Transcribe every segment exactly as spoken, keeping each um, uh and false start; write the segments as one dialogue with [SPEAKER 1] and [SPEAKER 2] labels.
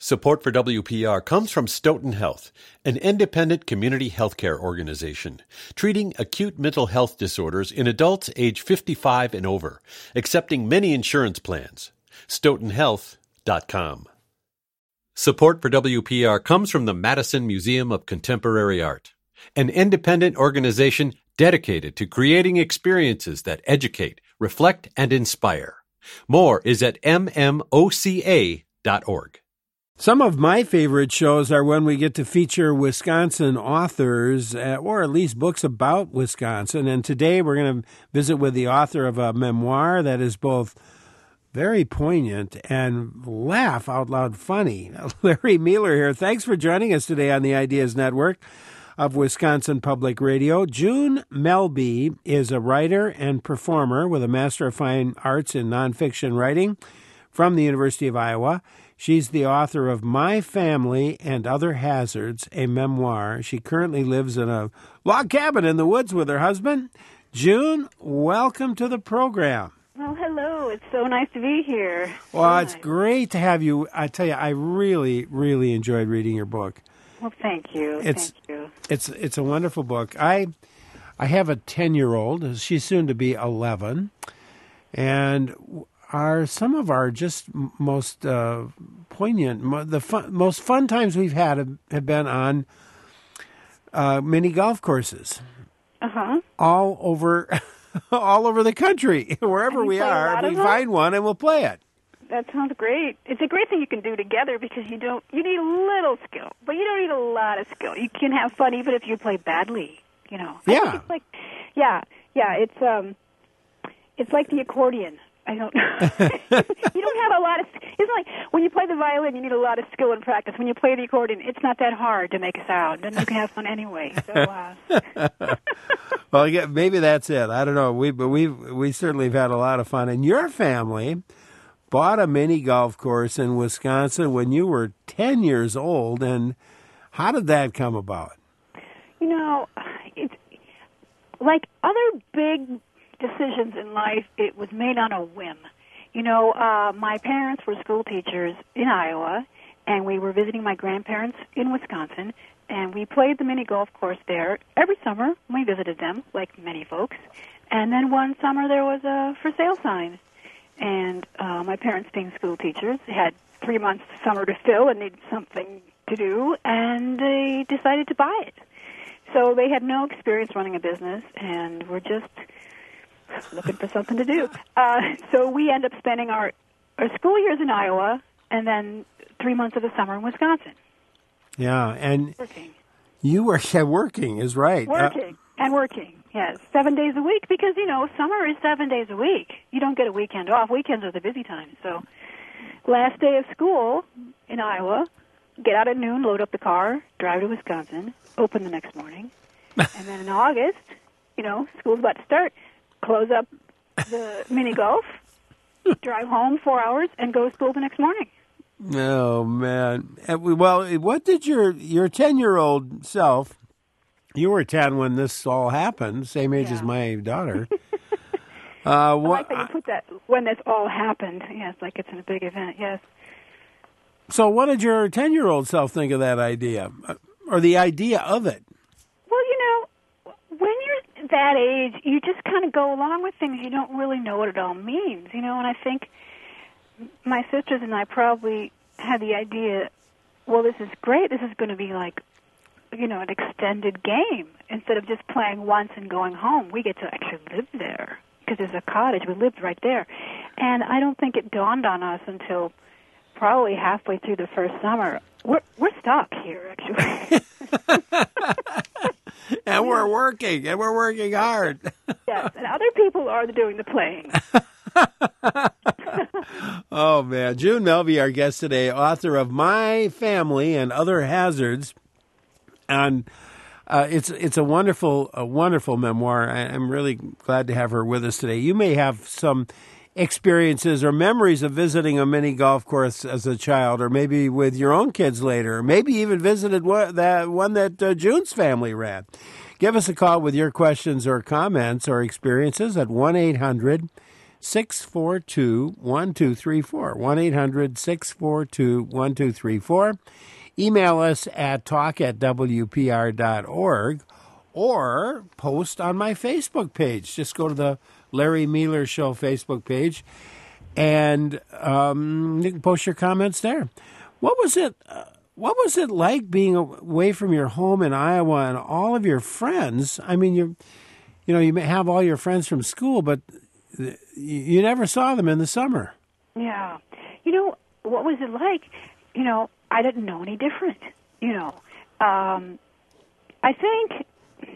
[SPEAKER 1] Support for W P R comes from Stoughton Health, an independent community healthcare organization treating acute mental health disorders in adults age fifty-five and over, accepting many insurance plans. stoughton health dot com. Support for W P R comes from the Madison Museum of Contemporary Art, an independent organization dedicated to creating experiences that educate, reflect, and inspire. More is at m m o c a dot org.
[SPEAKER 2] Some of my favorite shows are when we get to feature Wisconsin authors, uh, or at least books about Wisconsin. And today we're going to visit with the author of a memoir that is both very poignant and laugh out loud funny. Larry Mueller here. Thanks for joining us today on the Ideas Network of Wisconsin Public Radio. June Melby is a writer and performer with a Master of Fine Arts in Nonfiction Writing from the University of Iowa. She's the author of My Family and Other Hazards, a memoir. She currently lives in a log cabin in the woods with her husband. June, welcome to the program.
[SPEAKER 3] Well, hello. It's so nice to be here.
[SPEAKER 2] Well,
[SPEAKER 3] so
[SPEAKER 2] it's
[SPEAKER 3] nice.
[SPEAKER 2] great to have you. I tell you, I really, really enjoyed reading your book.
[SPEAKER 3] Well, thank you.
[SPEAKER 2] It's,
[SPEAKER 3] thank you.
[SPEAKER 2] It's it's a wonderful book. I I have a ten-year-old. She's soon to be eleven. And our some of our just most uh, poignant, the fun, most fun times we've had have, have been on uh, mini golf courses.
[SPEAKER 3] Uh-huh.
[SPEAKER 2] All over, all over the country. Wherever we are, we find one and we'll play it.
[SPEAKER 3] That sounds great. It's a great thing you can do together because you don't. You need a little skill, but you don't need a lot of skill. You can have fun even if you play badly. You know.
[SPEAKER 2] Yeah.
[SPEAKER 3] I think it's like, yeah, yeah. It's um, it's like the accordion. I don't know. You don't have a lot of. It's like when you play the violin, you need a lot of skill and practice. When you play the accordion, it's not that hard to make a sound, and you can have fun anyway. So. Uh...
[SPEAKER 2] Well, yeah, maybe that's it. I don't know. We but we we certainly have had a lot of fun. And your family bought a mini golf course in Wisconsin when you were ten years old. And how did that come about?
[SPEAKER 3] You know, it's like other big decisions in life, it was made on a whim. You know, uh, my parents were school teachers in Iowa, and we were visiting my grandparents in Wisconsin, and we played the mini golf course there every summer. We visited them, like many folks. And then one summer there was a for sale sign. And uh, my parents, being school teachers, had three months summer to fill and needed something to do, and they decided to buy it. So they had no experience running a business, and were just looking for something to do. Uh, so we end up spending our, our school years in Iowa and then three months of the summer in Wisconsin.
[SPEAKER 2] Yeah, and
[SPEAKER 3] working.
[SPEAKER 2] You were yeah, working is right.
[SPEAKER 3] Working uh, and working, yes. Seven days a week because, you know, summer is seven days a week. You don't get a weekend off. Weekends are the busy times. So last day of school in Iowa, get out at noon, load up the car, drive to Wisconsin, open the next morning. And then in August, you know, school's about to start. Close up the mini golf, drive home four hours, and go to school the next morning.
[SPEAKER 2] Oh, man. Well, what did your your ten-year-old self, you were ten when this all happened, same age
[SPEAKER 3] yeah.
[SPEAKER 2] as my daughter. uh, what,
[SPEAKER 3] I like that you put that, when this all happened. Yes, like it's in a big event, yes.
[SPEAKER 2] So what did your ten-year-old self think of that idea, or the idea of it?
[SPEAKER 3] Well, you know, when you're that age, you just kind of go along with things. You don't really know what it all means, you know, and I think my sisters and I probably had the idea, well, this is great. This is going to be like, you know, an extended game. Instead of just playing once and going home, we get to actually live there because there's a cottage. We lived right there. And I don't think it dawned on us until probably halfway through the first summer. We're, we're stuck here, actually.
[SPEAKER 2] And we're working, and we're working hard.
[SPEAKER 3] Yes, and other people are doing the playing.
[SPEAKER 2] Oh, man. June Melby, our guest today, author of My Family and Other Hazards. And uh, it's it's a wonderful, a wonderful memoir. I, I'm really glad to have her with us today. You may have some experiences or memories of visiting a mini golf course as a child, or maybe with your own kids later, or maybe even visited one that, one that uh, June's family ran. Give us a call with your questions or comments or experiences at one eight hundred six four two, one two three four. one eight hundred, six four two, one two three four. Email us at talk at w p r dot org or post on my Facebook page. Just go to the Larry Mealer Show Facebook page and um, you can post your comments there. What was it? Uh, what was it like being away from your home in Iowa and all of your friends? I mean, you, you know, you may have all your friends from school, but you never saw them in the summer.
[SPEAKER 3] Yeah, you know, what was it like? You know, I didn't know any different. You know, um, I think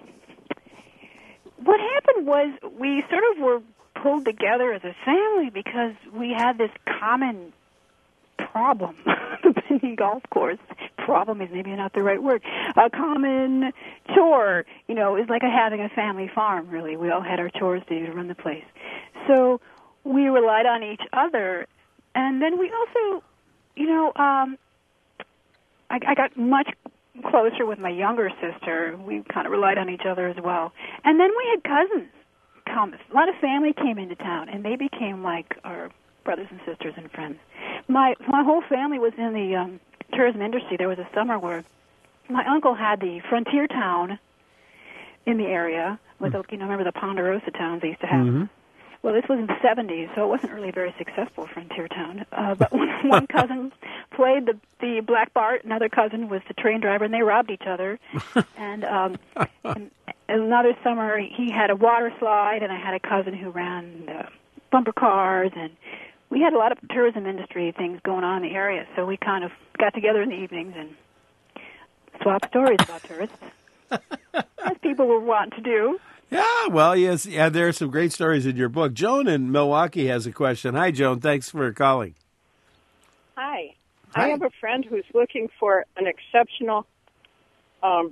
[SPEAKER 3] what happened was we sort of were pulled together as a family because we had this common problem. The Bending Golf Course problem is maybe not the right word. A common chore, you know, is like a, having a family farm, really. We all had our chores to do to run the place. So we relied on each other. And then we also, you know, um, I, I got much closer with my younger sister. We kind of relied on each other as well. And then we had cousins come. A lot of family came into town, and they became like our brothers and sisters and friends. My my whole family was in the um, tourism industry. There was a summer where my uncle had the frontier town in the area. With mm-hmm. you know, remember the Ponderosa towns they used to have? Mm-hmm. Well, this was in the seventies, so it wasn't really a very successful frontier town. Uh, but one, one cousin played the the black bart, another cousin was the train driver, and they robbed each other. and, um, and another summer, he had a water slide, and I had a cousin who ran uh, bumper cars, and we had a lot of tourism industry things going on in the area, so we kind of got together in the evenings and swapped stories about tourists, as people were wont to do.
[SPEAKER 2] Yeah, well, yes, yeah, there are some great stories in your book. Joan in Milwaukee has a question. Hi, Joan. Thanks for calling.
[SPEAKER 4] Hi.
[SPEAKER 2] Hi.
[SPEAKER 4] I have a friend who's looking for an exceptional, um,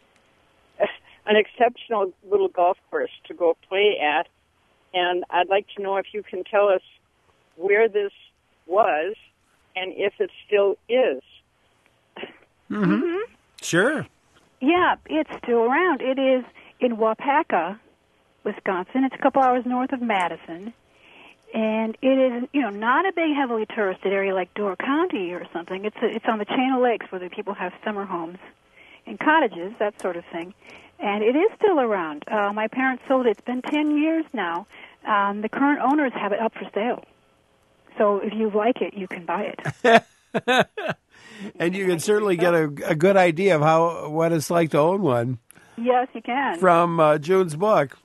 [SPEAKER 4] an exceptional little golf course to go play at, and I'd like to know if you can tell us where this was and if it still is.
[SPEAKER 2] Mm-hmm. Mm-hmm. Sure.
[SPEAKER 3] Yeah, it's still around. It is in Waupaca, Wisconsin. It's a couple hours north of Madison. And it is, you know, not a big, heavily touristed area like Door County or something. It's a, it's on the chain of lakes where the people have summer homes and cottages, that sort of thing. And it is still around. Uh, my parents sold it. It's been ten years now. Um, the current owners have it up for sale. So if you like it, you can buy it.
[SPEAKER 2] And you can certainly get a, a good idea of how what it's like to own one.
[SPEAKER 3] Yes, you can.
[SPEAKER 2] From uh, June's book.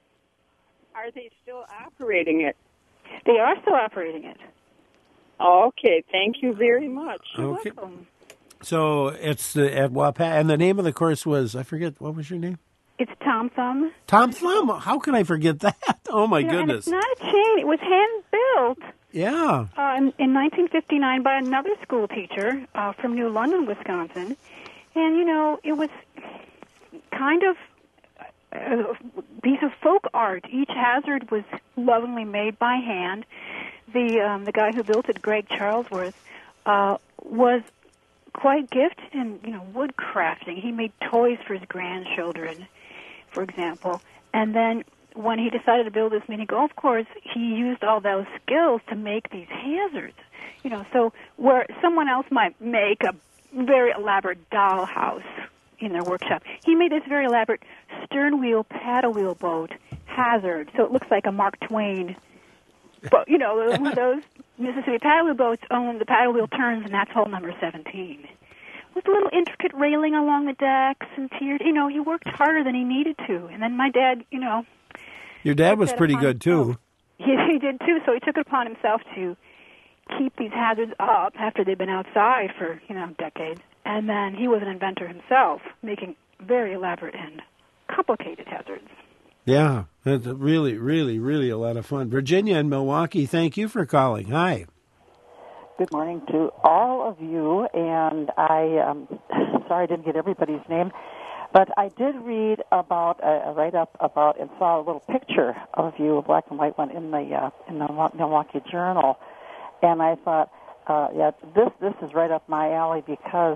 [SPEAKER 4] Are they still operating it?
[SPEAKER 3] They are still operating it.
[SPEAKER 4] Okay, thank you very much.
[SPEAKER 3] You're
[SPEAKER 2] okay.
[SPEAKER 3] welcome.
[SPEAKER 2] So it's the, at Waupaca, and the name of the course was, I forget, what was your name?
[SPEAKER 3] It's Tom Thumb.
[SPEAKER 2] Tom Thumb? How can I forget that? Oh, my
[SPEAKER 3] yeah,
[SPEAKER 2] goodness.
[SPEAKER 3] And it's not a chain. It was hand-built.
[SPEAKER 2] Yeah.
[SPEAKER 3] Uh, in, in nineteen fifty-nine by another school teacher uh, from New London, Wisconsin. And, you know, it was kind of a piece of folk art. Each hazard was lovingly made by hand. The um, the guy who built it, Greg Charlesworth, uh, was quite gifted in, you know, wood crafting. He made toys for his grandchildren, for example. And then when he decided to build this mini golf course, he used all those skills to make these hazards. You know, so where someone else might make a very elaborate dollhouse in their workshop, he made this very elaborate stern wheel, paddle wheel boat hazard. So it looks like a Mark Twain boat. You know, one of those Mississippi paddle wheel boats, only the paddle wheel turns, and that's hole number seventeen. With a little intricate railing along the decks and tiered, you know, he worked harder than he needed to. And then my dad, you know...
[SPEAKER 2] Your dad was pretty good, too.
[SPEAKER 3] He, he did, too, so he took it upon himself to keep these hazards up after they'd been outside for, you know, decades. And then he was an inventor himself, making very elaborate and complicated hazards.
[SPEAKER 2] Yeah, it's really, really, really a lot of fun. Virginia and Milwaukee, thank you for calling. Hi.
[SPEAKER 5] Good morning to all of you, and I, um, sorry I didn't get everybody's name, but I did read about a write-up about and saw a little picture of you, a black and white one, in the uh, in the Milwaukee Journal, and I thought, uh, yeah, this this is right up my alley because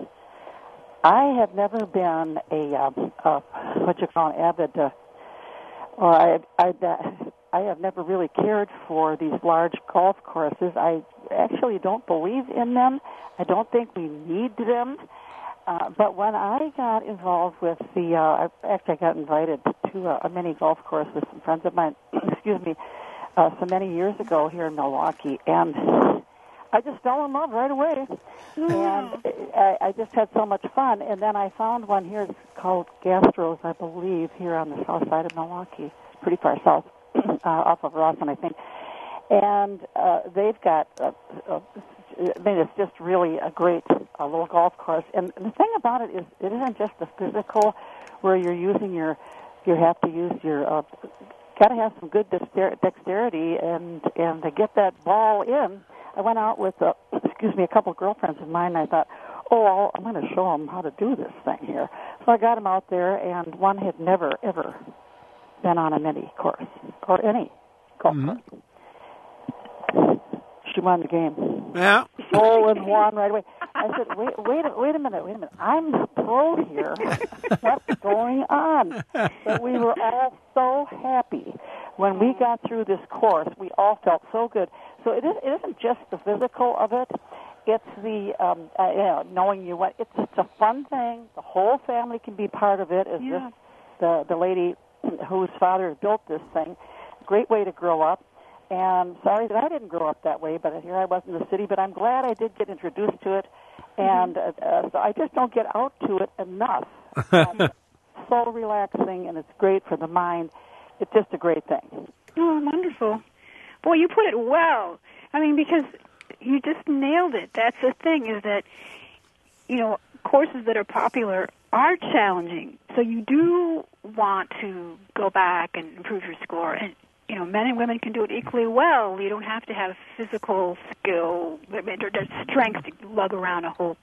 [SPEAKER 5] I have never been a, uh, uh, what you call an avid, uh, or I, I uh, I have never really cared for these large golf courses. I actually don't believe in them. I don't think we need them. Uh, but when I got involved with the, uh, actually I got invited to a, a mini golf course with some friends of mine, excuse me, uh, so many years ago here in Milwaukee, and I just fell in love right away. And I, I just had so much fun. And then I found one here called Gastro's, I believe, here on the south side of Milwaukee, pretty far south, uh, off of Rawson, I think. And uh, they've got, uh, uh, I mean, it's just really a great uh, little golf course. And the thing about it is, it isn't just the physical, where you're using your, you have to use your, uh, got to have some good dexter- dexterity and and to get that ball in. I went out with, uh, excuse me, a couple of girlfriends of mine, and I thought, oh, I'll, I'm going to show them how to do this thing here. So I got them out there, and one had never, ever been on a mini course or any golf
[SPEAKER 2] Mm-hmm.
[SPEAKER 5] course. She won the game.
[SPEAKER 2] Yeah.
[SPEAKER 5] Oh, and won right away. I said, wait, wait, a- wait a minute, wait a minute. I'm the pro here. What's going on? But we were all so happy when we got through this course. We all felt so good. So it, is, it isn't just the physical of it. It's the um, uh, you know, knowing you went. It's it's a fun thing. The whole family can be part of it. As
[SPEAKER 3] Yeah.
[SPEAKER 5] this the the lady whose father built this thing. Great way to grow up. And sorry that I didn't grow up that way, but here I was in the city. But I'm glad I did get introduced to it, and uh, uh, so I just don't get out to it enough. And so relaxing, and it's great for the mind. It's just a great thing.
[SPEAKER 3] Oh, wonderful. Boy, you put it well. I mean, because you just nailed it. That's the thing, is that, you know, courses that are popular are challenging. So you do want to go back and improve your score. And, you know, men and women can do it equally well. You don't have to have physical skill or strength to lug around a whole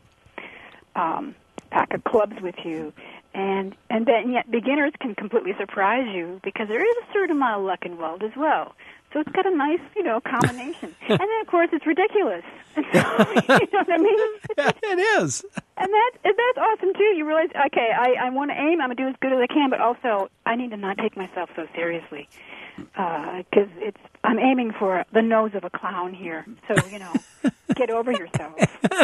[SPEAKER 3] um, pack of clubs with you. And and then yet beginners can completely surprise you because there is a certain amount of luck involved as well. So it's got a nice, you know, combination. And then, of course, it's ridiculous. And so, you know what I mean?
[SPEAKER 2] Yeah, it is.
[SPEAKER 3] And that, and that's awesome, too. You realize, okay, I, I want to aim, I'm going to do as good as I can, but also I need to not take myself so seriously. Because uh, it's I'm aiming for the nose of a clown here. So, you know, get over yourself.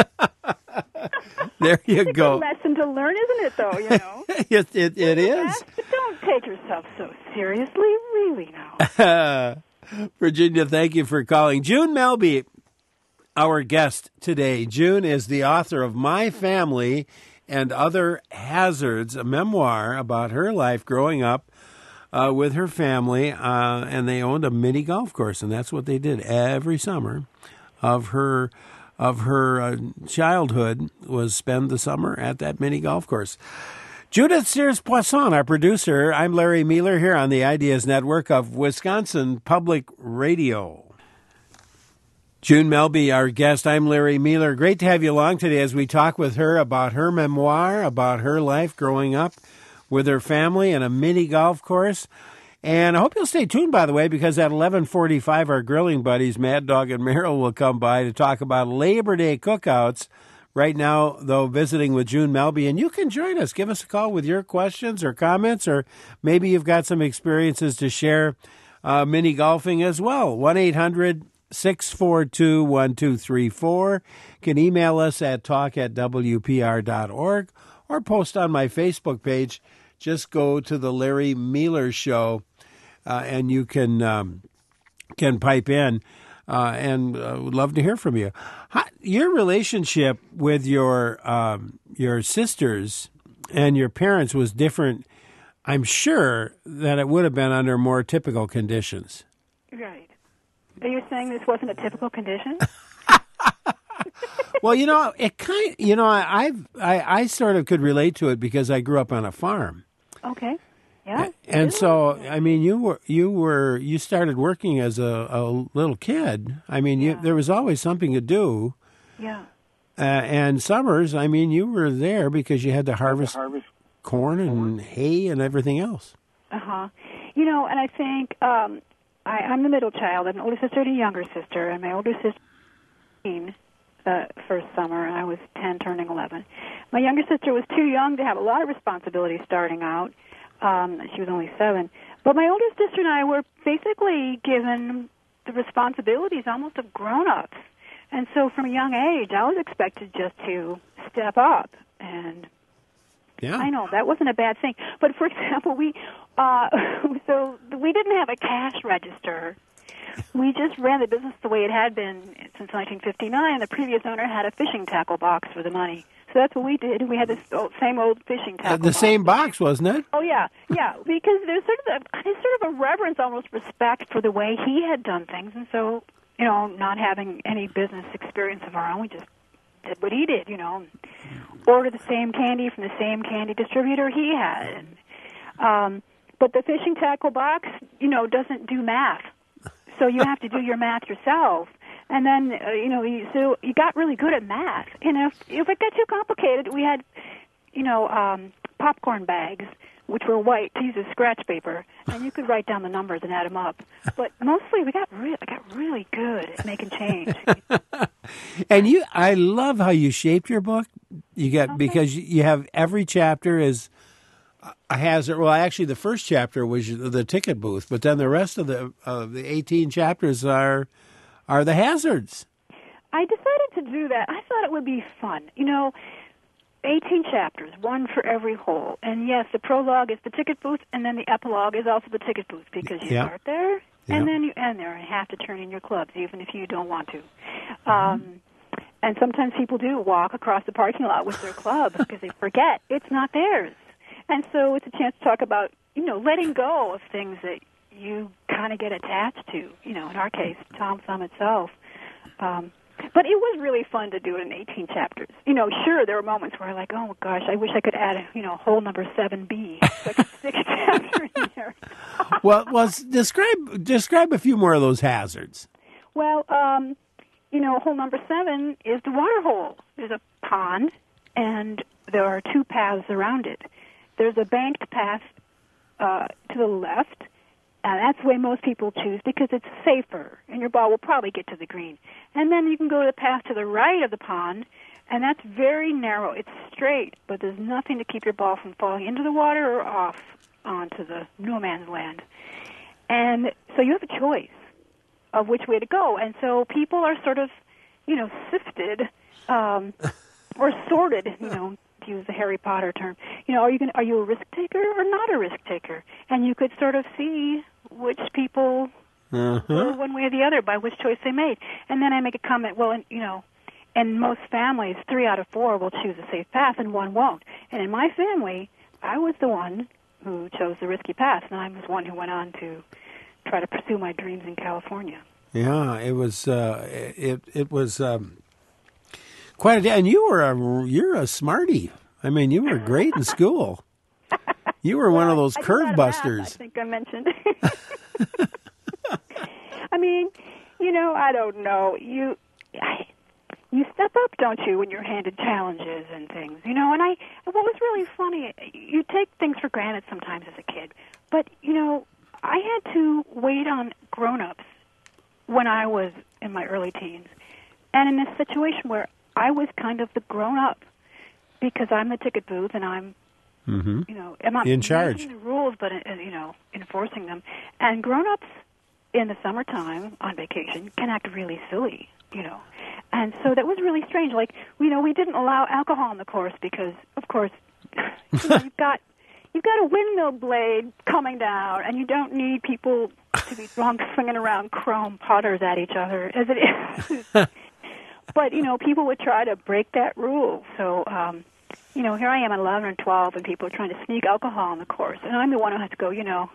[SPEAKER 2] There you
[SPEAKER 3] it's
[SPEAKER 2] go.
[SPEAKER 3] It's a lesson to learn, isn't it, though, you know?
[SPEAKER 2] it it, it is.
[SPEAKER 3] But don't take yourself so seriously, really, now.
[SPEAKER 2] Virginia, thank you for calling. June Melby, our guest today. June is the author of My Family and Other Hazards, a memoir about her life growing up uh, with her family, uh, and they owned a mini golf course, and that's what they did every summer of her of her uh, childhood was spend the summer at that mini golf course. Judith Sears-Poisson, our producer. I'm Larry Mueller here on the Ideas Network of Wisconsin Public Radio. June Melby, our guest. I'm Larry Mueller. Great to have you along today as we talk with her about her memoir, about her life growing up with her family in a mini golf course. And I hope you'll stay tuned, by the way, because at eleven forty-five, our grilling buddies, Mad Dog and Merrill, will come by to talk about Labor Day cookouts. Right now, though, visiting with June Melby, and you can join us. Give us a call with your questions or comments, or maybe you've got some experiences to share uh, mini golfing as well. one eight hundred six four two one two three four. You can email us at talk at w p r dot org or post on my Facebook page. Just go to the Larry Mueller Show, uh, and you can um, can pipe in. Uh, and uh, would love to hear from you. How, your relationship with your um, your sisters and your parents was different, I'm sure, than it would have been under more typical conditions.
[SPEAKER 3] Right. Are you saying this wasn't a typical condition?
[SPEAKER 2] Well, you know, it kind. You know, I, I've I, I sort of could relate to it because I grew up on a farm.
[SPEAKER 3] Okay. Yeah.
[SPEAKER 2] And so, I mean, you were you were you started working as a, a little kid. I mean, you,
[SPEAKER 3] Yeah.
[SPEAKER 2] there was always something to do.
[SPEAKER 3] Yeah.
[SPEAKER 2] Uh, and summers, I mean, you were there because you had to harvest,
[SPEAKER 6] harvest
[SPEAKER 2] corn and hay and everything else.
[SPEAKER 3] Uh huh. You know, and I think um, I, I'm the middle child. I have an older sister and a younger sister, and my older sister was the first summer, and I was ten, turning eleven. My younger sister was too young to have a lot of responsibility starting out. Um, she was only seven. But my oldest sister and I were basically given the responsibilities almost of grown-ups. And so from a young age, I was expected just to step up. And
[SPEAKER 2] yeah.
[SPEAKER 3] I know, that wasn't a bad thing. But, for example, we uh, so we didn't have a cash register. We just ran the business the way it had been since nineteen fifty-nine. The previous owner had a fishing tackle box for the money. So that's what we did. We had this old, same old fishing tackle
[SPEAKER 2] uh, The
[SPEAKER 3] box.
[SPEAKER 2] same box, wasn't it?
[SPEAKER 3] Oh, yeah, yeah, because there's sort of a, there's sort of a reverence, almost respect for the way he had done things. And so, you know, not having any business experience of our own, we just did what he did, you know, ordered the same candy from the same candy distributor he had. And, um, but the fishing tackle box, you know, doesn't do math. So you have to do your math yourself. And then, uh, you know, you, so you got really good at math. You know, if, if it got too complicated, we had, you know, um, popcorn bags, which were white, to use as scratch paper, and you could write down the numbers and add them up. But mostly, we got really, got really good at making change.
[SPEAKER 2] And you, I love how you shaped your book. You got
[SPEAKER 3] Okay.
[SPEAKER 2] because you have every chapter is a hazard. Well, actually, the first chapter was the ticket booth, but then the rest of the of the eighteen chapters are are the hazards.
[SPEAKER 3] I decided to do that. I thought it would be fun. You know, eighteen chapters, one for every hole. And yes, the prologue is the ticket booth, and then the epilogue is also the ticket booth, because you
[SPEAKER 2] Yeah.
[SPEAKER 3] start there,
[SPEAKER 2] Yeah.
[SPEAKER 3] and then you end there, and have to turn in your clubs, even if you don't want to. Um, and sometimes people do walk across the parking lot with their club because they forget it's not theirs. And so it's a chance to talk about, you know, letting go of things that you kind of get attached to. You know, in our case, Tom Thumb itself. Um, but it was really fun to do it in eighteen chapters. You know, sure, there were moments where I'm like, oh, gosh, I wish I could add, you know, hole number seven B, so I could stick a chapter in there.
[SPEAKER 2] Well, well, s- describe describe a few more of those hazards.
[SPEAKER 3] Well, um, you know, hole number seven is the water hole. There's a pond, and there are two paths around it. There's a banked path uh, to the left, and that's the way most people choose because it's safer, and your ball will probably get to the green. And then you can go to the path to the right of the pond, and that's very narrow. It's straight, but there's nothing to keep your ball from falling into the water or off onto the no man's land. And so you have a choice of which way to go. And so people are sort of, you know, sifted um, or sorted, you know, to use the Harry Potter term. You know, are you gonna, are you a risk taker or not a risk taker? And you could sort of see which people
[SPEAKER 2] Uh-huh.
[SPEAKER 3] were one way or the other by which choice they made. And then I make a comment, well, in, you know, in most families, three out of four will choose a safe path and one won't. And in my family, I was the one who chose the risky path, and I was one who went on to try to pursue my dreams in California.
[SPEAKER 2] Yeah, it was uh, it it was um, quite a day. And you were a you're a smarty. I mean, you were great in school. You were one of those
[SPEAKER 3] I did
[SPEAKER 2] curve
[SPEAKER 3] that
[SPEAKER 2] busters.
[SPEAKER 3] math, I think I mentioned. I mean, you know, I don't know. You I, you step up, don't you, when you're handed challenges and things, you know? And I, what was really funny, you take things for granted sometimes as a kid, but, you know, I had to wait on grown-ups when I was in my early teens, and in this situation where I was kind of the grown-up because I'm the ticket booth and I'm,
[SPEAKER 2] Mm-hmm.
[SPEAKER 3] you know, I'm not
[SPEAKER 2] In charge.
[SPEAKER 3] making the rules, but, uh, you know, enforcing them. And grown-ups in the summertime on vacation can act really silly, you know. And so that was really strange. Like, you know, we didn't allow alcohol on the course because, of course, you know, you've got you've got a windmill blade coming down, and you don't need people to be drunk swinging around chrome putters at each other as it is. But, you know, people would try to break that rule. So, um, you know, here I am at eleven or twelve, and people are trying to sneak alcohol on the course, and I'm the one who has to go, you know,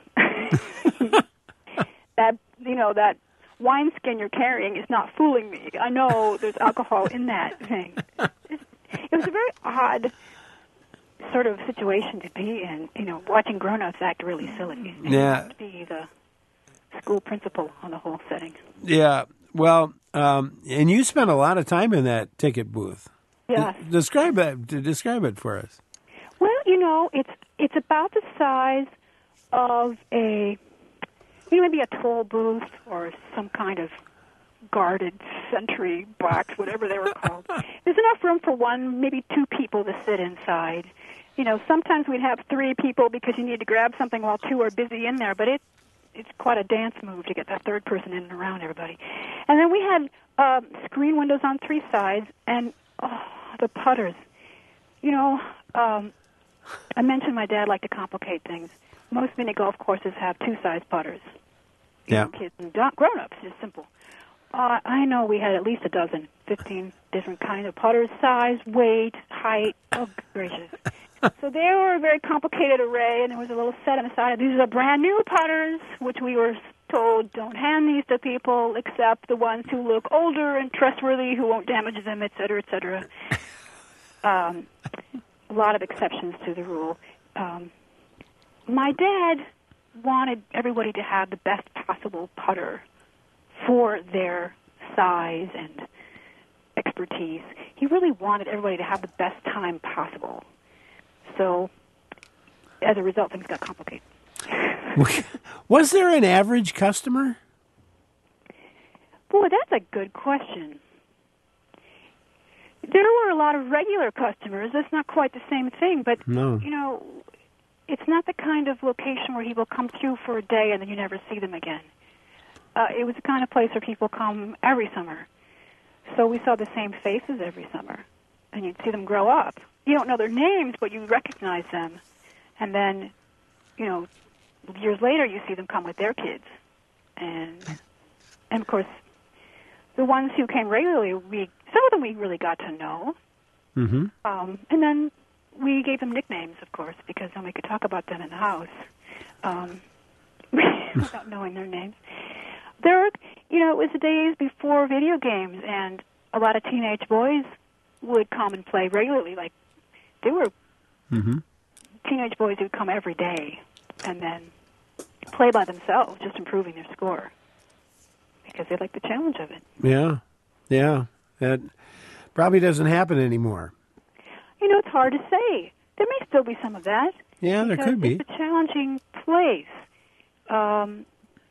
[SPEAKER 3] that, you know, that wineskin you're carrying is not fooling me. I know there's alcohol in that thing. It was a very odd sort of situation to be in, you know, watching grown-ups act really silly. And
[SPEAKER 2] Yeah.
[SPEAKER 3] to be the school principal on the whole setting.
[SPEAKER 2] Yeah. Well, um, and you spent a lot of time in that ticket booth.
[SPEAKER 3] Yes.
[SPEAKER 2] D- describe it. d- Describe it for us.
[SPEAKER 3] Well, you know, it's it's about the size of a, you know, maybe a toll booth or some kind of guarded sentry box, whatever they were called. There's enough room for one, maybe two people to sit inside. you know, sometimes we'd have three people because you need to grab something while two are busy in there, but it it's quite a dance move to get that third person in and around everybody. And then we had uh, screen windows on three sides, and oh, the putters. You know, um, I mentioned my dad liked to complicate things. Most mini golf courses have two-size putters.
[SPEAKER 2] Yeah.
[SPEAKER 3] Kids and grown-ups, it's simple. Uh, I know we had at least a dozen, fifteen different kinds of putters, size, weight, height. Oh, gracious. So they were a very complicated array, and there was a little set on the side. These are brand new putters, which we were told don't hand these to people except the ones who look older and trustworthy, who won't damage them, et cetera, et cetera. Um, a lot of exceptions to the rule. Um, my dad wanted everybody to have the best possible putter for their size and expertise. He really wanted everybody to have the best time possible. So, as a result, things got complicated.
[SPEAKER 2] Was there an average customer?
[SPEAKER 3] Boy, that's a good question. There were a lot of regular customers. That's not quite the same thing, but,
[SPEAKER 2] no.
[SPEAKER 3] you know, it's not the kind of location where people come through for a day and then you never see them again. Uh, it was the kind of place where people come every summer. So we saw the same faces every summer, and you'd see them grow up. You don't know their names, but you recognize them. And then, you know, years later, you see them come with their kids. And, and of course, the ones who came regularly, we some of them we really got to know.
[SPEAKER 2] Mm-hmm.
[SPEAKER 3] Um, and then we gave them nicknames, of course, because then we could talk about them in the house um, without knowing their names. There were, you know, it was the days before video games, and a lot of teenage boys would come and play regularly. Like, there were
[SPEAKER 2] mm-hmm.
[SPEAKER 3] teenage boys who would come every day and then play by themselves, just improving their score, because they liked the challenge of it.
[SPEAKER 2] Yeah, yeah. That probably doesn't happen anymore.
[SPEAKER 3] You know, it's hard to say. There may still be some of that.
[SPEAKER 2] Yeah, there could be.
[SPEAKER 3] It's a challenging place. Um,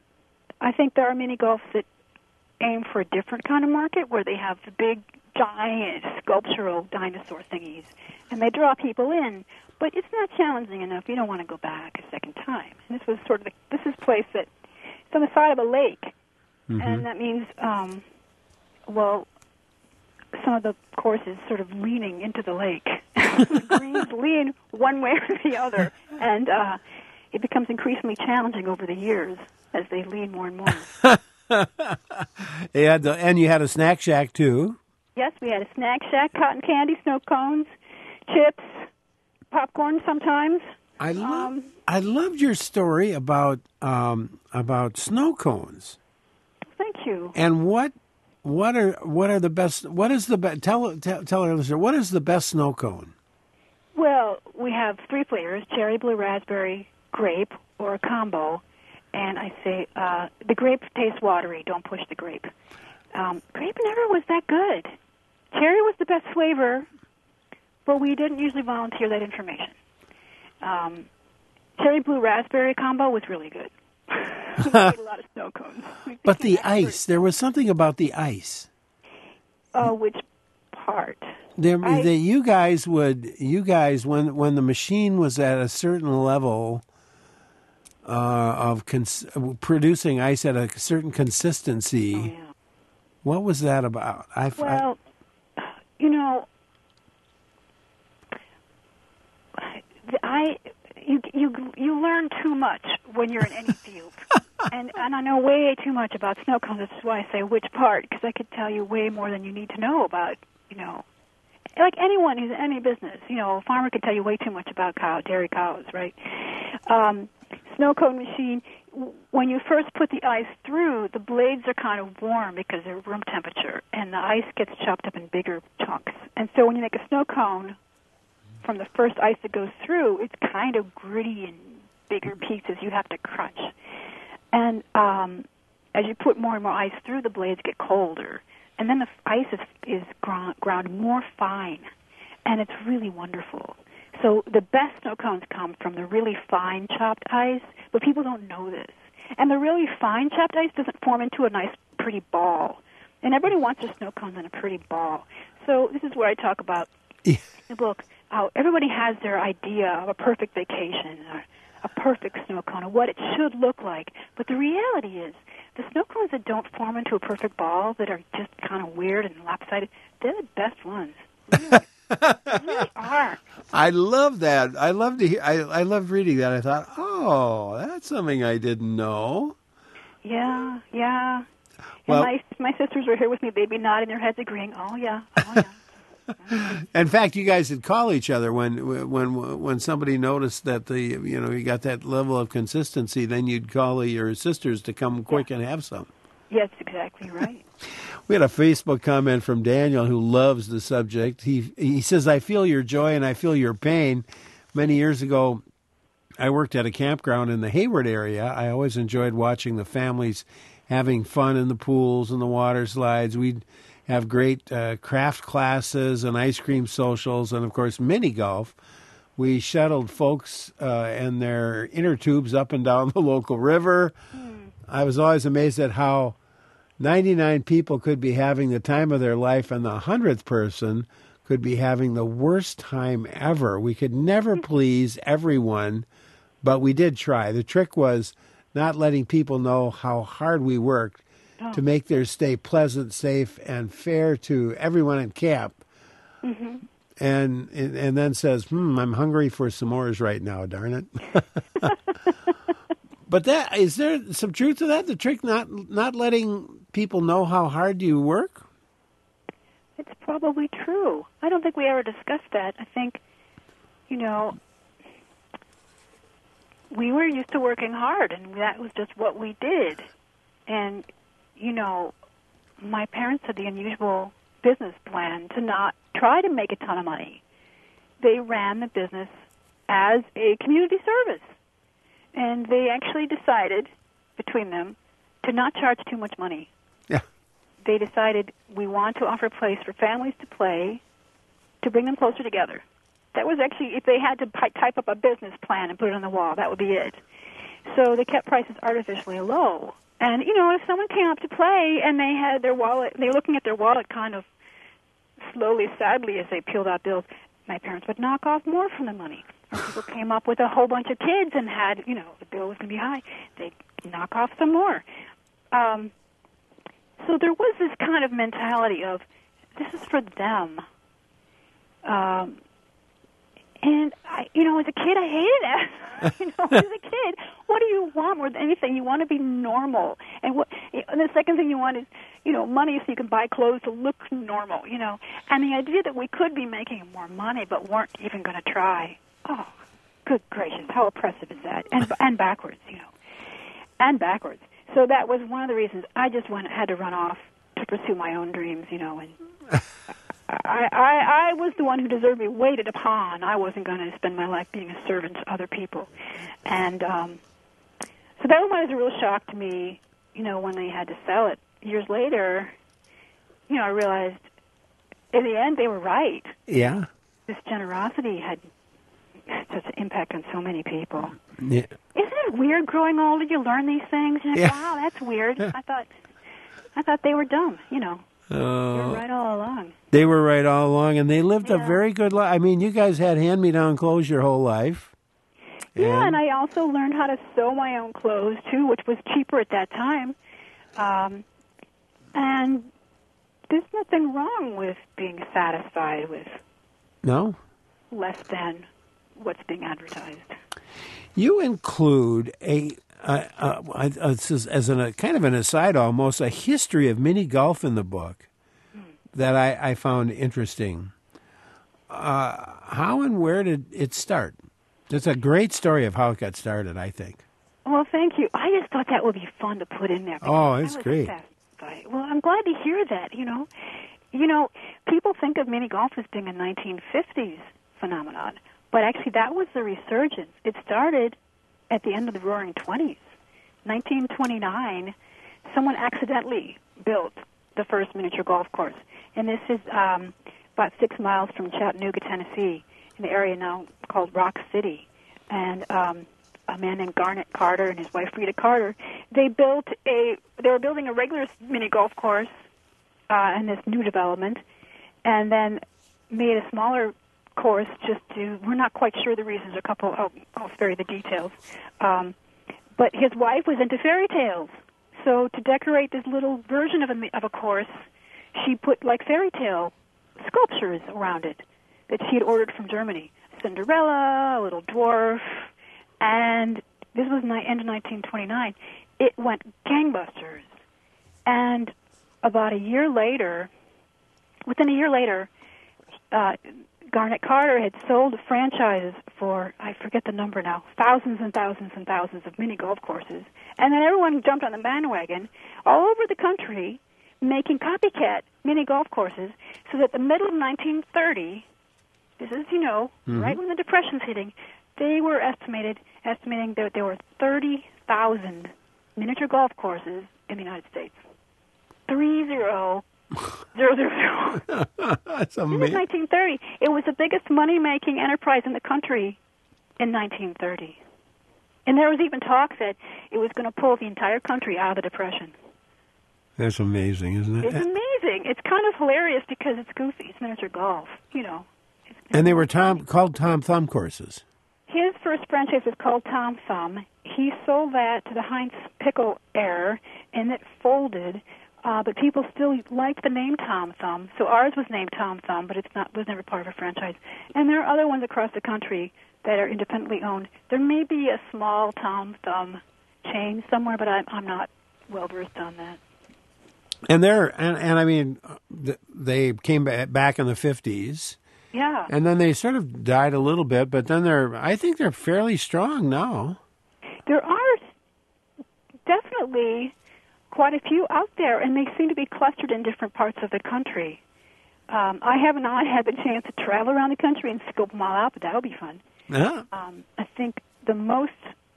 [SPEAKER 3] I think there are mini golfs that aim for a different kind of market, where they have the big, giant, sculptural dinosaur thingies, and they draw people in. But it's not challenging enough. You don't want to go back a second time. And this was sort of the, this is a place that it's on the side of a lake,
[SPEAKER 2] mm-hmm.
[SPEAKER 3] and that means, um, well, some of the course is sort of leaning into the lake. The greens lean one way or the other, and uh, it becomes increasingly challenging over the years as they lean more and more.
[SPEAKER 2] Yeah, and you had a snack shack, too.
[SPEAKER 3] Yes, we had a snack shack, cotton candy, snow cones, chips, popcorn sometimes.
[SPEAKER 2] I love,
[SPEAKER 3] um,
[SPEAKER 2] I loved your story about um, about snow cones.
[SPEAKER 3] Thank you.
[SPEAKER 2] And what what are what are the best? What is the best? Tell tell tell our listener, what is the best snow cone?
[SPEAKER 3] Well, we have three flavors: cherry, blue, raspberry, grape, or a combo. And I say uh, the grape tastes watery. Don't push the grape. Um, grape never was that good. Cherry was the best flavor, but we didn't usually volunteer that information. Um, cherry, blue, raspberry combo was really good. We made a lot of snow cones.
[SPEAKER 2] But the ice, there was something about the ice.
[SPEAKER 3] Oh, uh, which part?
[SPEAKER 2] There,
[SPEAKER 3] I,
[SPEAKER 2] that you guys would, you guys, when when the machine was at a certain level uh, of cons- producing ice at a certain consistency,
[SPEAKER 3] oh, yeah.
[SPEAKER 2] What was that about? I,
[SPEAKER 3] well, I, you know, I you you you learn too much when you're in any field, and and I know way too much about snow cones. That's why I say which part, because I could tell you way more than you need to know about. You know, like anyone who's in any business, you know, a farmer could tell you way too much about cow, dairy cows, right? Um, snow cone machine. When you first put the ice through, the blades are kind of warm because they're room temperature, and the ice gets chopped up in bigger chunks. And so when you make a snow cone, from the first ice that goes through, it's kind of gritty and bigger pieces you have to crunch. And um, as you put more and more ice through, the blades get colder. And then the ice is, is ground, ground more fine, and it's really wonderful. So the best snow cones come from the really fine chopped ice, but people don't know this. And the really fine chopped ice doesn't form into a nice, pretty ball. And everybody wants their snow cones in a pretty ball. So this is where I talk about
[SPEAKER 2] Yeah.
[SPEAKER 3] In the book, how everybody has their idea of a perfect vacation, or a perfect snow cone, or what it should look like. But the reality is, the snow cones that don't form into a perfect ball, that are just kind of weird and lopsided, they're the best ones. Really. They really are.
[SPEAKER 2] I love that. I love to hear. I I loved reading that. I thought, oh, that's something I didn't know.
[SPEAKER 3] Yeah, yeah. And
[SPEAKER 2] Well-
[SPEAKER 3] my my sisters were here with me. They'd be nodding their heads, agreeing. Oh yeah, oh yeah.
[SPEAKER 2] In fact, you guys would call each other when when when somebody noticed that the you know you got that level of consistency. Then you'd call your sisters to come quick and have some.
[SPEAKER 3] Yes, exactly right.
[SPEAKER 2] We had a Facebook comment from Daniel who loves the subject. He he says, "I feel your joy and I feel your pain." Many years ago, I worked at a campground in the Hayward area. I always enjoyed watching the families having fun in the pools and the water slides. We'd have great uh, craft classes and ice cream socials and, of course, mini golf. We shuttled folks uh, and their inner tubes up and down the local river. Mm. I was always amazed at how ninety-nine people could be having the time of their life and the hundredth person could be having the worst time ever. We could never please everyone, but we did try. The trick was not letting people know how hard we worked oh. to make their stay pleasant, safe, and fair to everyone in camp. Mm-hmm. And, and and then says, hmm, I'm hungry for s'mores right now, darn it. But that is there some truth to that? The trick not not letting people know how hard you work?
[SPEAKER 3] It's probably true. I don't think we ever discussed that. I think, you know, we were used to working hard, and that was just what we did. And, you know, my parents had the unusual business plan to not try to make a ton of money. They ran the business as a community service. And they actually decided, between them, to not charge too much money.
[SPEAKER 2] Yeah.
[SPEAKER 3] They decided we want to offer a place for families to play, to bring them closer together. That was actually, if they had to pi- type up a business plan and put it on the wall, that would be it. So they kept prices artificially low. And, you know, if someone came up to play and they had their wallet, they were looking at their wallet kind of slowly, sadly, as they peeled out bills, my parents would knock off more from the money. Or people came up with a whole bunch of kids and had, you know, the bill was going to be high. They'd knock off some more. Um, so there was this kind of mentality of, this is for them. Um, and, I, you know, as a kid, I hated it. you know, as a kid, what do you want more than anything? You want to be normal. And, what, and the second thing you want is, you know, money so you can buy clothes to look normal, you know. And the idea that we could be making more money but weren't even going to try. Oh, good gracious, how oppressive is that? And and backwards, you know. And backwards. So that was one of the reasons I just went had to run off to pursue my own dreams, you know, and I, I, I was the one who deserved to be waited upon. I wasn't going to spend my life being a servant to other people. And um, so that was a real shock to me, you know, when they had to sell it. Years later, you know, I realized in the end they were right.
[SPEAKER 2] Yeah.
[SPEAKER 3] This generosity had such an impact on so many people.
[SPEAKER 2] Yeah.
[SPEAKER 3] Isn't it weird growing older? You learn these things. And
[SPEAKER 2] Yeah.
[SPEAKER 3] wow, that's weird. I thought, I thought they were dumb. You know,
[SPEAKER 2] Uh,
[SPEAKER 3] they were right all along.
[SPEAKER 2] They were right all along, and they lived a
[SPEAKER 3] Yeah.
[SPEAKER 2] very good life. I mean, you guys had hand-me-down clothes your whole life.
[SPEAKER 3] Yeah, and I also learned how to sew my own clothes too, which was cheaper at that time. Um, and there's nothing wrong with being satisfied with
[SPEAKER 2] No?
[SPEAKER 3] less than what's being advertised.
[SPEAKER 2] You include a, a, a, a, a as an, a kind of an aside almost, a history of mini golf in the book mm. that I, I found interesting. Uh, how and where did it start? It's a great story of how it got started, I think.
[SPEAKER 3] Well, thank you. I just thought that would be fun to put in there.
[SPEAKER 2] Oh, it's
[SPEAKER 3] I was
[SPEAKER 2] great.
[SPEAKER 3] Satisfied. Well, I'm glad to hear that, you know. You know, people think of mini golf as being a nineteen fifties phenomenon, but actually that was the resurgence. It started at the end of the Roaring Twenties. nineteen twenty-nine, someone accidentally built the first miniature golf course, and this is um, about six miles from Chattanooga, Tennessee, in the area now called Rock City. And um, a man named Garnet Carter and his wife Rita Carter, they built a. They were building a regular mini golf course uh, in this new development, and then made a smaller course just to, we're not quite sure the reasons, a couple, I'll, I'll spare you the details. Um, but his wife was into fairy tales. So to decorate this little version of a, of a course, she put like fairy tale sculptures around it that she had ordered from Germany. Cinderella, a little dwarf, and this was ni- end of nineteen twenty-nine. It went gangbusters. And about a year later, within a year later, uh, Garnet Carter had sold franchises for, I forget the number now, thousands and thousands and thousands of mini golf courses. And then everyone jumped on the bandwagon all over the country making copycat mini golf courses, so that the middle of nineteen thirty, this is, you know, mm-hmm. right when the Depression's hitting, they were estimated estimating that there were thirty thousand miniature golf courses in the United States. Three zero zero zero zero.
[SPEAKER 2] That's amazing.
[SPEAKER 3] This was nineteen thirty. It was the biggest money-making enterprise in the country in nineteen thirty. And there was even talk that it was going to pull the entire country out of the Depression.
[SPEAKER 2] That's amazing, isn't it?
[SPEAKER 3] It's amazing. It's kind of hilarious because it's goofy. It's miniature golf, you know. It's
[SPEAKER 2] and they were Tom called Tom Thumb courses.
[SPEAKER 3] His first franchise was called Tom Thumb. He sold that to the Heinz Pickle heir, and it folded. Uh, but people still liked the name Tom Thumb, so ours was named Tom Thumb, but it's not was never part of a franchise. And there are other ones across the country that are independently owned. There may be a small Tom Thumb chain somewhere, but I'm, I'm not well versed on that.
[SPEAKER 2] And they're and, and I mean, they came back in the fifties.
[SPEAKER 3] Yeah.
[SPEAKER 2] And then they sort of died a little bit, but then they're I think they're fairly strong now.
[SPEAKER 3] There are definitely quite a few out there, and they seem to be clustered in different parts of the country. Um, I have not had the chance to travel around the country and scope them all out, but that would be fun.
[SPEAKER 2] Yeah.
[SPEAKER 3] Um, I think the most,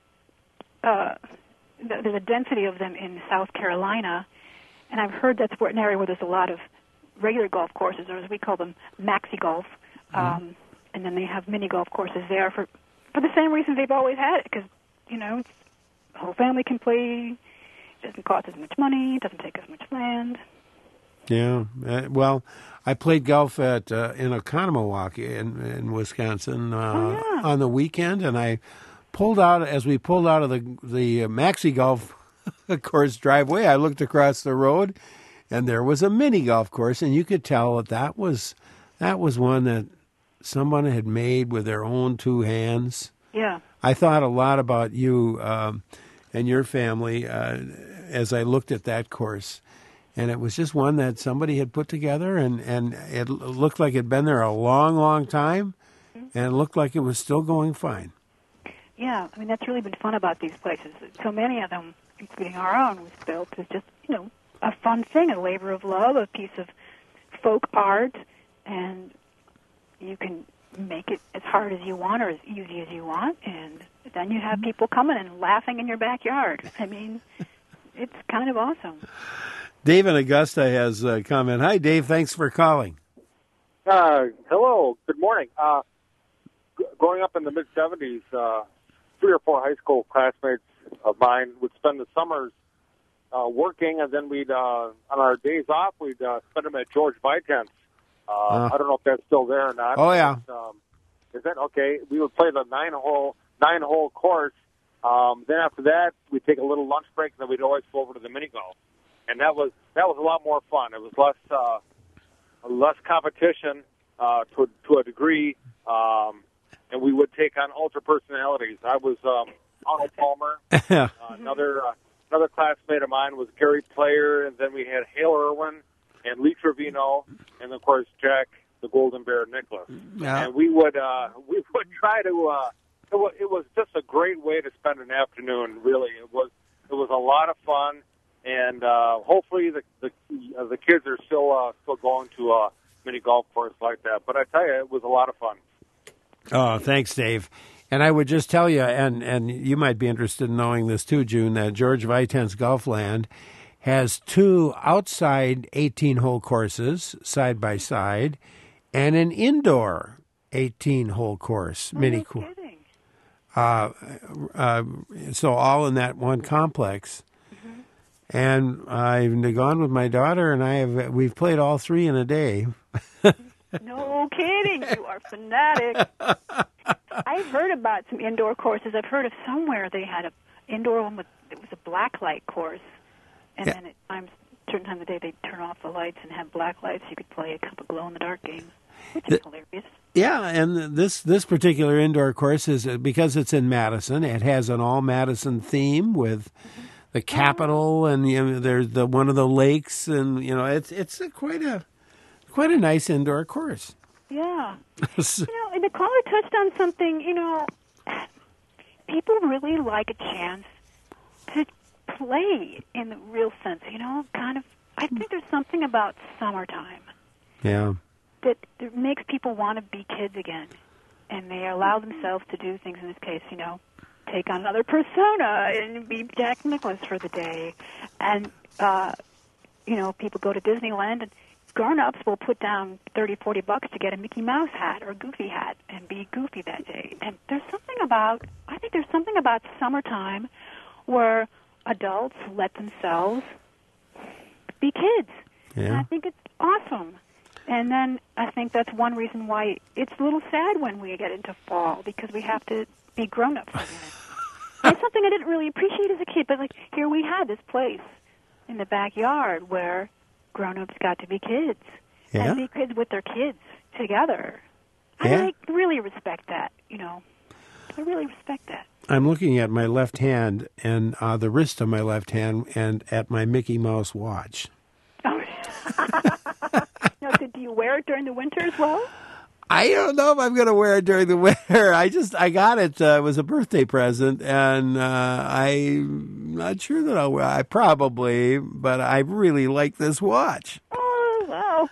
[SPEAKER 3] uh, the, there's a density of them in South Carolina, and I've heard that's where, an area where there's a lot of regular golf courses, or as we call them, maxi golf. Um, mm-hmm. And then they have mini golf courses there for, for the same reasons they've always had it, because, you know, it's, the whole family can play. It doesn't cost as much money. It doesn't take as much land.
[SPEAKER 2] Yeah. Uh, well, I played golf at uh, in Oconomowoc in, in Wisconsin uh,
[SPEAKER 3] oh, yeah.
[SPEAKER 2] on the weekend, and I pulled out as we pulled out of the the maxi golf course driveway. I looked across the road, and there was a mini golf course, and you could tell that that was that was one that someone had made with their own two hands.
[SPEAKER 3] Yeah.
[SPEAKER 2] I thought a lot about you um, and your family uh, as I looked at that course. And it was just one that somebody had put together, and, and it looked like it had been there a long, long time, and it looked like it was still going fine.
[SPEAKER 3] Yeah, I mean, that's really been fun about these places. So many of them, including our own, was built as just, you know, a fun thing, a labor of love, a piece of folk art, and you can make it as hard as you want or as easy as you want, and then you have people coming and laughing in your backyard. I mean, it's kind of awesome.
[SPEAKER 2] Dave in Augusta has a comment. Hi, Dave. Thanks for calling.
[SPEAKER 6] Uh, hello. Good morning. Uh, g- growing up in the mid-seventies, uh, three or four high school classmates of mine would spend the summers uh, working, and then we'd, uh, on our days off, we'd uh, spend them at George Vitens. Uh, uh, I don't know if that's still there or not.
[SPEAKER 2] Oh, yeah.
[SPEAKER 6] But, um, is that okay? We would play the nine-hole nine-hole course. Um, then after that, we'd take a little lunch break, and then we'd always go over to the mini-golf. And that was that was a lot more fun. It was less uh, less competition uh, to to a degree, um, and we would take on ultra personalities. I was um, Arnold Palmer. uh, another uh, another classmate of mine was Gary Player, and then we had Hale Irwin and Lee Trevino, and of course Jack the Golden Bear Nicklaus.
[SPEAKER 2] Yeah.
[SPEAKER 6] And we would uh, we would try to. Uh, it, was, it was just a great way to spend an afternoon. Really, it was it was a lot of fun. And uh, hopefully the the, uh, the kids are still uh, still going to a mini golf course like that. But I tell you, it was a lot of fun.
[SPEAKER 2] Oh, thanks, Dave. And I would just tell you, and, and you might be interested in knowing this too, June, that George Vitens Golfland has two outside eighteen-hole courses side by side, and an indoor eighteen-hole course,
[SPEAKER 3] oh,
[SPEAKER 2] mini
[SPEAKER 3] no
[SPEAKER 2] course.
[SPEAKER 3] kidding.
[SPEAKER 2] Uh, uh, so all in that one complex. And I've gone with my daughter, and I have we've played all three in a day.
[SPEAKER 3] No kidding. You are fanatic. I've heard about some indoor courses. I've heard of somewhere they had a indoor one with, it was a black light course. And
[SPEAKER 2] Yeah.
[SPEAKER 3] then at times, certain time of the day, they'd turn off the lights and have black lights. You could play a couple glow-in-the-dark games, which is
[SPEAKER 2] The-
[SPEAKER 3] hilarious.
[SPEAKER 2] Yeah, and this this particular indoor course is because it's in Madison. It has an all Madison theme with the Capitol, and you know, there's the one of the lakes, and you know it's it's a, quite a quite a nice indoor course.
[SPEAKER 3] Yeah. You know, and the caller touched on something, you know, people really like a chance to play in the real sense, you know, kind of. I think there's something about summertime
[SPEAKER 2] Yeah,
[SPEAKER 3] that, that makes people want to be kids again, and they allow themselves to do things, in this case, you know, take on another persona and be Jack Nicklaus for the day. And, uh, you know, people go to Disneyland, and grown-ups will put down thirty, forty bucks to get a Mickey Mouse hat or a Goofy hat and be goofy that day. And there's something about, I think there's something about summertime where adults let themselves be kids. And
[SPEAKER 2] yeah.
[SPEAKER 3] I think it's awesome. And then I think that's one reason why it's a little sad when we get into fall, because we have to be grown-ups again. It's something I didn't really appreciate as a kid, but like here we had this place in the backyard where grown-ups got to be kids
[SPEAKER 2] Yeah.
[SPEAKER 3] and be kids with their kids together. I
[SPEAKER 2] Yeah.
[SPEAKER 3] like, really respect that, you know. I really respect that.
[SPEAKER 2] I'm looking at my left hand and uh, the wrist of my left hand, and at my Mickey Mouse watch.
[SPEAKER 3] Oh. Now, so do you wear it during the winter as well?
[SPEAKER 2] I don't know if I'm going to wear it during the winter. I just I got it. Uh, it was a birthday present, and uh, I'm not sure that I'll wear. I probably, but I really like this watch.
[SPEAKER 3] Oh, wow.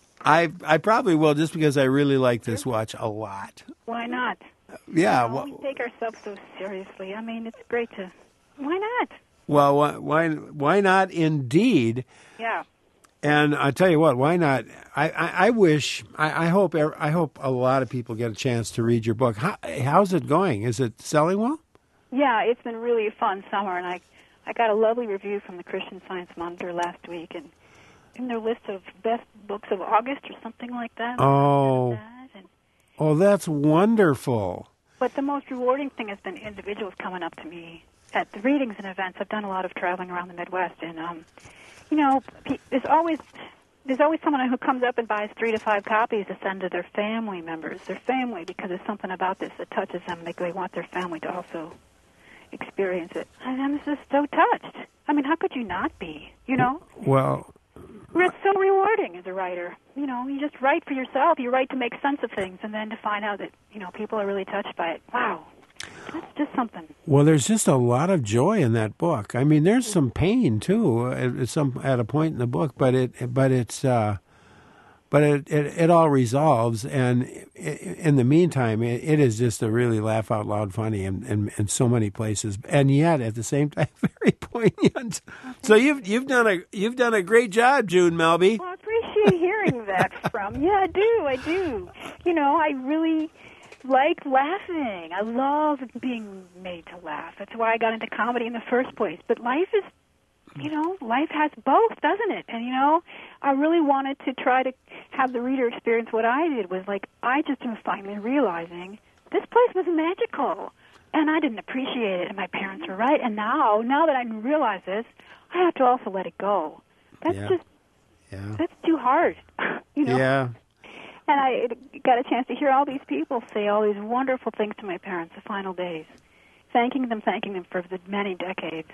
[SPEAKER 2] I I probably will, just because I really like this watch a lot.
[SPEAKER 3] Why not?
[SPEAKER 2] Yeah.
[SPEAKER 3] You know,
[SPEAKER 2] Well,
[SPEAKER 3] we take ourselves so seriously. I mean, it's great to. Why not?
[SPEAKER 2] well, why why why not? Indeed.
[SPEAKER 3] Yeah.
[SPEAKER 2] And I tell you what, why not? I, I, I wish, I, I hope, I hope a lot of people get a chance to read your book. How, how's it going? Is it selling well?
[SPEAKER 3] Yeah, it's been really a fun summer, and I, I got a lovely review from the Christian Science Monitor last week, and in their list of best books of August or something like that.
[SPEAKER 2] Oh,
[SPEAKER 3] And,
[SPEAKER 2] oh, that's wonderful.
[SPEAKER 3] but the most rewarding thing has been individuals coming up to me at the readings and events. I've done a lot of traveling around the Midwest, and um, you know, pe- there's always there's always someone who comes up and buys three to five copies to send to their family members, their family, because there's something about this that touches them. They, they want their family to also experience it. And I'm just so touched. I mean, how could you not be? You know,
[SPEAKER 2] Well,
[SPEAKER 3] it's so rewarding as a writer. You know, you just write for yourself. You write to make sense of things, and then to find out that you know people are really touched by it. Wow, that's just something.
[SPEAKER 2] well, there's just a lot of joy in that book. I mean, there's some pain too at at some at a point in the book, but it but it's uh, but it, it it all resolves, and i- in the meantime, it, it is just a really laugh out loud funny in, in in so many places, and yet at the same time very poignant. So you've you've done a you've done a great job, June Melby.
[SPEAKER 3] Well, I appreciate hearing that from you. I do, I do. You know, I really like laughing. I love being made to laugh. That's why I got into comedy in the first place. But life is, you know, life has both, doesn't it? And, you know, I really wanted to try to have the reader experience what I did, was like, I just am finally realizing this place was magical. And I didn't appreciate it, and my parents were right. And now, now that I realize this, I have to also let it go. That's
[SPEAKER 2] Yeah.
[SPEAKER 3] just,
[SPEAKER 2] Yeah.
[SPEAKER 3] that's too hard, you know?
[SPEAKER 2] Yeah.
[SPEAKER 3] And I got a chance to hear all these people say all these wonderful things to my parents the final days, thanking them, thanking them for the many decades,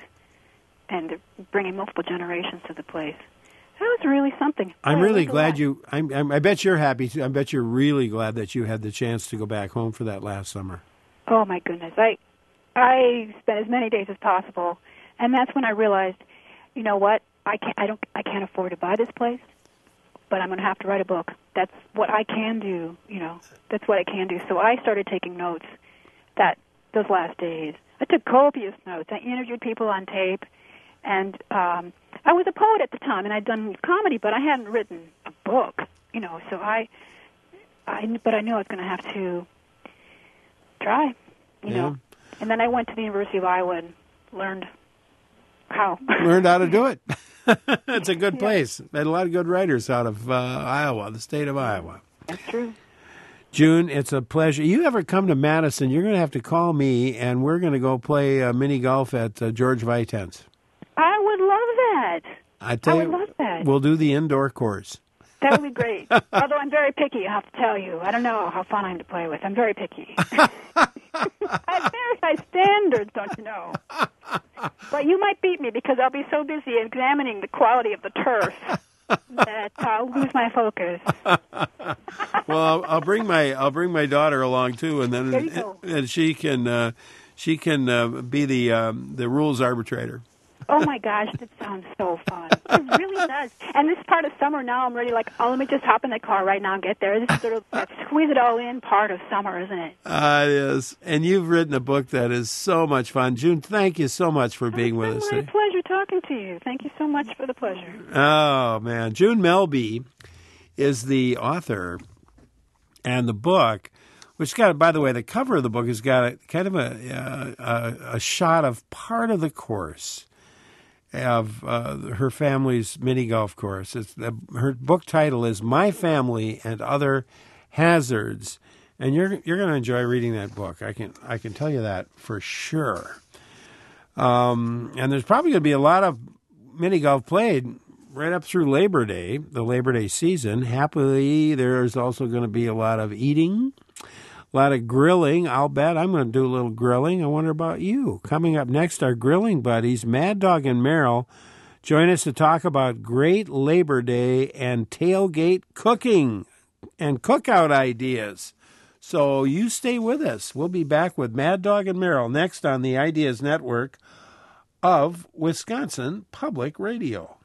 [SPEAKER 3] and bringing multiple generations to the place. That was really something.
[SPEAKER 2] I'm
[SPEAKER 3] Boy, I
[SPEAKER 2] really
[SPEAKER 3] learned a
[SPEAKER 2] glad
[SPEAKER 3] lot.
[SPEAKER 2] you. I'm, I'm, I bet you're happy. Too. I bet you're really glad that you had the chance to go back home for that last summer.
[SPEAKER 3] Oh my goodness! I I spent as many days as possible, and that's when I realized, you know what? I can't. I don't. I can't afford to buy this place, but I'm going to have to write a book. That's what I can do. You know, that's what I can do. So I started taking notes. That those last days, I took copious notes. I interviewed people on tape, and um, I was a poet at the time, and I'd done comedy, but I hadn't written a book. You know, so I, I, but I knew I was going to have to try. You
[SPEAKER 2] Yeah.
[SPEAKER 3] know, and then I went to the University of Iowa and learned how.
[SPEAKER 2] Learned how to do it. It's a good place. Had a lot of good writers out of uh, Iowa, the state of Iowa.
[SPEAKER 3] That's true.
[SPEAKER 2] June, it's a pleasure. You ever come to Madison, you're going to have to call me, and we're going to go play uh, mini golf at uh, George Viten's.
[SPEAKER 3] I would love that.
[SPEAKER 2] I, tell
[SPEAKER 3] I would
[SPEAKER 2] you,
[SPEAKER 3] love that.
[SPEAKER 2] We'll do the indoor course.
[SPEAKER 3] That would be great. Although I'm very picky, I have to tell you. I don't know how fun I'm to play with. I'm very picky. I have very high standards, don't you know? But you might beat me because I'll be so busy examining the quality of the turf that I'll lose my focus.
[SPEAKER 2] Well, I'll, I'll bring my I'll bring my daughter along too, and then
[SPEAKER 3] There you go.
[SPEAKER 2] and she can uh, she can uh, be the um, the rules arbitrator.
[SPEAKER 3] Oh, my gosh, that sounds so fun. It really does. And this part of summer now, I'm ready, like, oh, let me just hop in the car right now and get there. This is sort of that squeeze it all in part of summer, isn't it?
[SPEAKER 2] Uh, it is. And you've written a book that is so much fun. June, thank you so much for being with us
[SPEAKER 3] It's my
[SPEAKER 2] today.
[SPEAKER 3] pleasure talking to you. Thank you so much for the pleasure.
[SPEAKER 2] Oh, man. June Melby is the author, and the book, which got, by the way, the cover of the book has got a, kind of a, a, a shot of part of the course of uh, her family's mini golf course. It's the, her book title is My Family and Other Hazards, and you're you're going to enjoy reading that book. I can I can tell you that for sure. Um, and there's probably going to be a lot of mini golf played right up through Labor Day, the Labor Day season. Happily, there's also going to be a lot of eating. A lot of grilling. I'll bet I'm going to do a little grilling. I wonder about you. Coming up next, our grilling buddies, Mad Dog and Merrill, join us to talk about great Labor Day and tailgate cooking and cookout ideas. So you stay with us. We'll be back with Mad Dog and Merrill next on the Ideas Network of Wisconsin Public Radio.